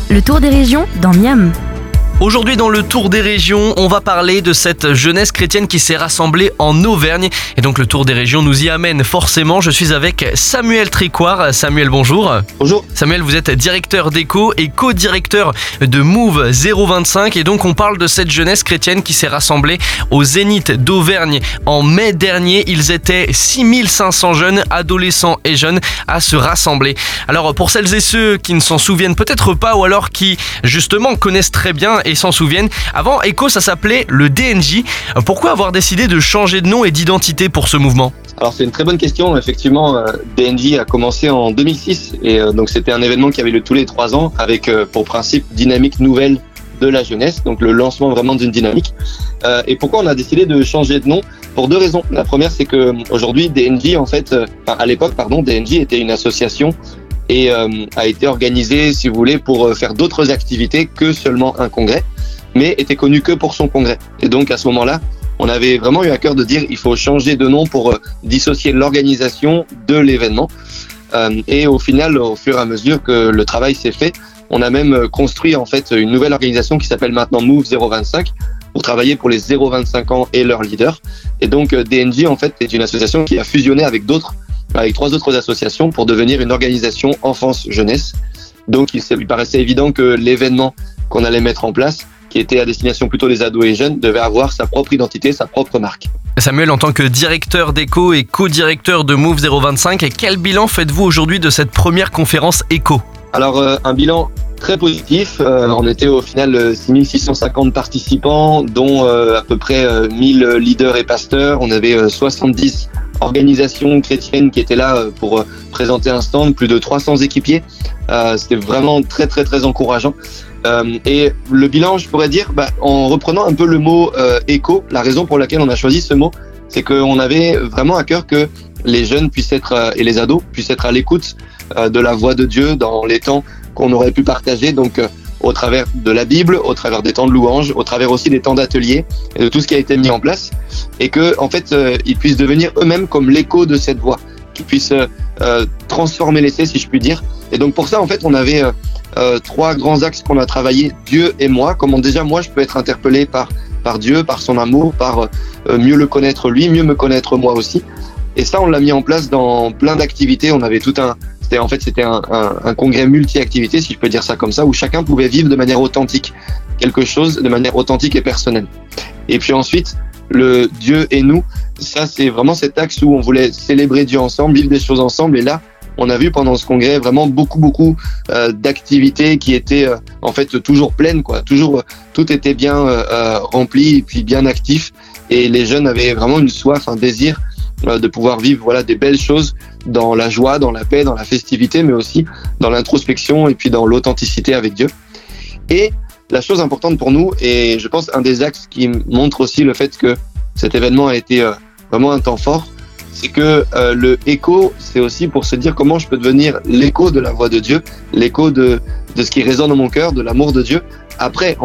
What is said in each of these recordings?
Le tour des régions dans Miam. Aujourd'hui dans le Tour des régions, on va parler de cette jeunesse chrétienne qui s'est rassemblée en Auvergne. Et donc le Tour des régions nous y amène forcément. Je suis avec Samuel Tricoire. Samuel, bonjour. Bonjour. Samuel, vous êtes directeur d'éco et co-directeur de Move 025. Et donc on parle de cette jeunesse chrétienne qui s'est rassemblée au Zénith d'Auvergne en mai dernier. Ils étaient 6500 jeunes, adolescents et jeunes à se rassembler. Alors pour celles et ceux qui ne s'en souviennent peut-être pas ou alors qui justement connaissent très bien et s'en souviennent, avant Eco ça s'appelait le DNJ. Pourquoi avoir décidé de changer de nom et d'identité pour ce mouvement ? Alors c'est une très bonne question. Effectivement, DNJ a commencé en 2006 et donc c'était un événement qui avait lieu tous les 3 ans avec pour principe dynamique nouvelle de la jeunesse, donc le lancement vraiment d'une dynamique. Et pourquoi on a décidé de changer de nom ? Pour 2 raisons. La première, c'est que aujourd'hui DNJ à l'époque, DNJ était une association et a été organisé, si vous voulez, pour faire d'autres activités que seulement un congrès, mais était connu que pour son congrès. Et donc à ce moment-là, on avait vraiment eu à cœur de dire il faut changer de nom pour dissocier l'organisation de l'événement. Et au final, au fur et à mesure que le travail s'est fait, on a même construit en fait une nouvelle organisation qui s'appelle maintenant Move 025 pour travailler pour les 0-25 ans et leurs leaders. Et donc DNJ en fait est une association qui a fusionné avec 3 autres associations pour devenir une organisation enfance-jeunesse. Donc il paraissait évident que l'événement qu'on allait mettre en place, qui était à destination plutôt des ados et jeunes, devait avoir sa propre identité, sa propre marque. Samuel, en tant que directeur d'éco et co-directeur de Move 025, quel bilan faites-vous aujourd'hui de cette première conférence éco ? Alors un bilan très positif, on était au final 6650 participants, dont à peu près 1000 leaders et pasteurs. On avait 70 organisations chrétiennes qui étaient là pour présenter un stand, plus de 300 équipiers. C'était vraiment très très très encourageant. Et le bilan, je pourrais dire, en reprenant un peu le mot éco, la raison pour laquelle on a choisi ce mot, c'est qu'on avait vraiment à cœur que les jeunes puissent être et les ados puissent être à l'écoute de la voix de Dieu dans les temps qu'on aurait pu partager, donc au travers de la Bible, au travers des temps de louange, au travers aussi des temps d'ateliers et de tout ce qui a été mis en place, et que en fait ils puissent devenir eux-mêmes comme l'écho de cette voix, qu'ils puissent transformer l'essai, si je puis dire. Et donc pour ça en fait on avait 3 grands axes qu'on a travaillé, Dieu et moi, comment déjà moi je peux être interpellé par Dieu, par son amour, par mieux le connaître lui, mieux me connaître moi aussi. Et ça on l'a mis en place dans plein d'activités. On avait c'était un congrès multi-activités, si je peux dire ça comme ça, où chacun pouvait vivre de manière authentique quelque chose, de manière authentique et personnelle. Et puis ensuite, le Dieu et nous, ça c'est vraiment cet axe où on voulait célébrer Dieu ensemble, vivre des choses ensemble. Et là, on a vu pendant ce congrès vraiment beaucoup d'activités qui étaient en fait toujours pleines, quoi. Toujours tout était bien rempli et puis bien actif. Et les jeunes avaient vraiment une soif, un désir de pouvoir vivre des belles choses dans la joie, dans la paix, dans la festivité, mais aussi dans l'introspection et puis dans l'authenticité avec Dieu. Et la chose importante pour nous, et je pense un des axes qui montre aussi le fait que cet événement a été vraiment un temps fort, c'est que le écho, c'est aussi pour se dire comment je peux devenir l'écho de la voix de Dieu, l'écho de ce qui résonne dans mon cœur, de l'amour de Dieu, après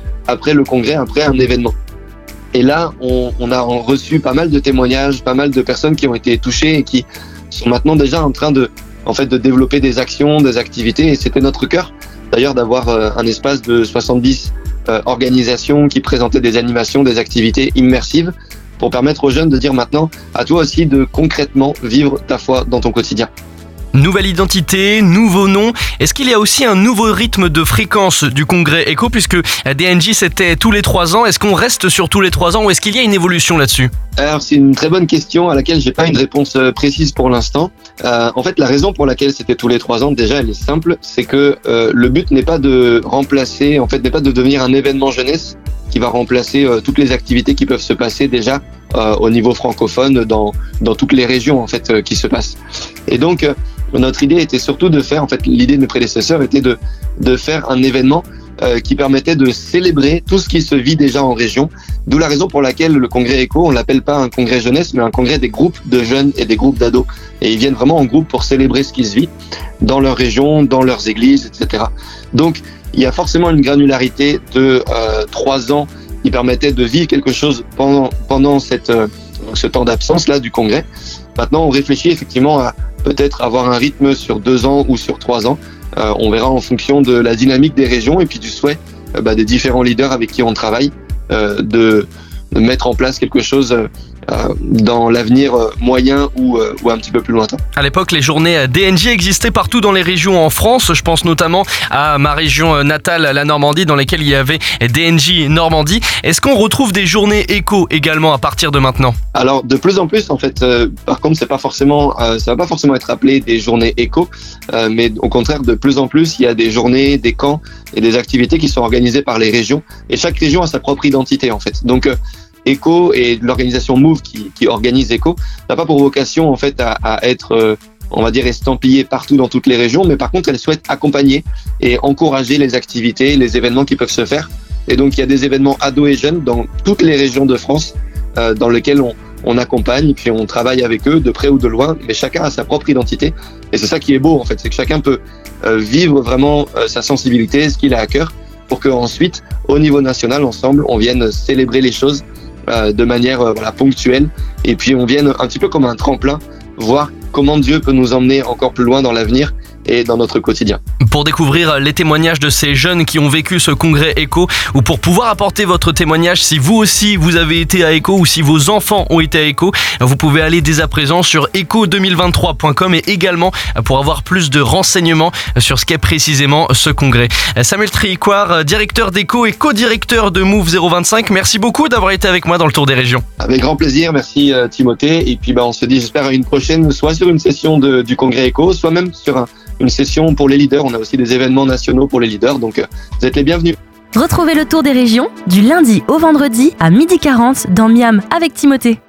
le congrès, après un événement. Et là, on a reçu pas mal de témoignages, pas mal de personnes qui ont été touchées et qui sont maintenant déjà en train de développer des actions, des activités. Et c'était notre cœur, d'ailleurs, d'avoir un espace de 70 organisations qui présentaient des animations, des activités immersives pour permettre aux jeunes de dire maintenant à toi aussi de concrètement vivre ta foi dans ton quotidien. Nouvelle identité, nouveau nom. Est-ce qu'il y a aussi un nouveau rythme de fréquence du congrès éco, puisque DNJ c'était tous les 3 ans. Est-ce qu'on reste sur tous les 3 ans ou est-ce qu'il y a une évolution là-dessus ? Alors c'est une très bonne question à laquelle j'ai pas une réponse précise pour l'instant. En fait la raison pour laquelle c'était tous les 3 ans, déjà elle est simple, c'est que le but n'est pas de remplacer, n'est pas de devenir un événement jeunesse qui va remplacer toutes les activités qui peuvent se passer déjà au niveau francophone dans toutes les régions qui se passent. Et donc notre idée était surtout de faire, l'idée de mes prédécesseurs était de faire un événement qui permettait de célébrer tout ce qui se vit déjà en région. D'où la raison pour laquelle le congrès éco, on l'appelle pas un congrès jeunesse, mais un congrès des groupes de jeunes et des groupes d'ados. Et ils viennent vraiment en groupe pour célébrer ce qui se vit dans leur région, dans leurs églises, etc. Donc, il y a forcément une granularité de 3 ans qui permettait de vivre quelque chose pendant ce temps d'absence-là du congrès. Maintenant, on réfléchit effectivement à peut-être avoir un rythme sur 2 ans ou sur 3 ans On verra en fonction de la dynamique des régions et puis du souhait des différents leaders avec qui on travaille de mettre en place quelque chose dans l'avenir moyen ou un petit peu plus lointain. À l'époque, les journées DNJ existaient partout dans les régions en France. Je pense notamment à ma région natale, la Normandie, dans laquelle il y avait DNJ Normandie. Est-ce qu'on retrouve des journées éco également à partir de maintenant ? Alors, de plus en plus, en fait, par contre, ça va pas forcément être appelé des journées éco, mais au contraire, de plus en plus, il y a des journées, des camps et des activités qui sont organisées par les régions. Et chaque région a sa propre identité, en fait. Donc, ECO et l'organisation Move qui organise ECO n'a pas pour vocation en fait à être on va dire estampillée partout dans toutes les régions, mais par contre elle souhaite accompagner et encourager les activités, les événements qui peuvent se faire. Et donc il y a des événements ados et jeunes dans toutes les régions de France dans lesquels on accompagne, puis on travaille avec eux de près ou de loin, mais chacun a sa propre identité. Et c'est ça qui est beau en fait, c'est que chacun peut vivre vraiment sa sensibilité, ce qu'il a à cœur, pour qu'ensuite au niveau national ensemble on vienne célébrer les choses de manière ponctuelle, et puis on vienne un petit peu comme un tremplin voir comment Dieu peut nous emmener encore plus loin dans l'avenir et dans notre quotidien. Pour découvrir les témoignages de ces jeunes qui ont vécu ce congrès ECO, ou pour pouvoir apporter votre témoignage si vous aussi vous avez été à ECO ou si vos enfants ont été à ECO, vous pouvez aller dès à présent sur eco2023.com et également pour avoir plus de renseignements sur ce qu'est précisément ce congrès. Samuel Tricoire, directeur d'ECO et co-directeur de Move 025, merci beaucoup d'avoir été avec moi dans le Tour des régions. Avec grand plaisir, merci Timothée, et puis on se dit j'espère à une prochaine, soit sur une session du congrès ECO, soit même sur une session pour les leaders. On a aussi des événements nationaux pour les leaders, donc vous êtes les bienvenus. Retrouvez le Tour des régions du lundi au vendredi à 12h40 dans Miam avec Timothée.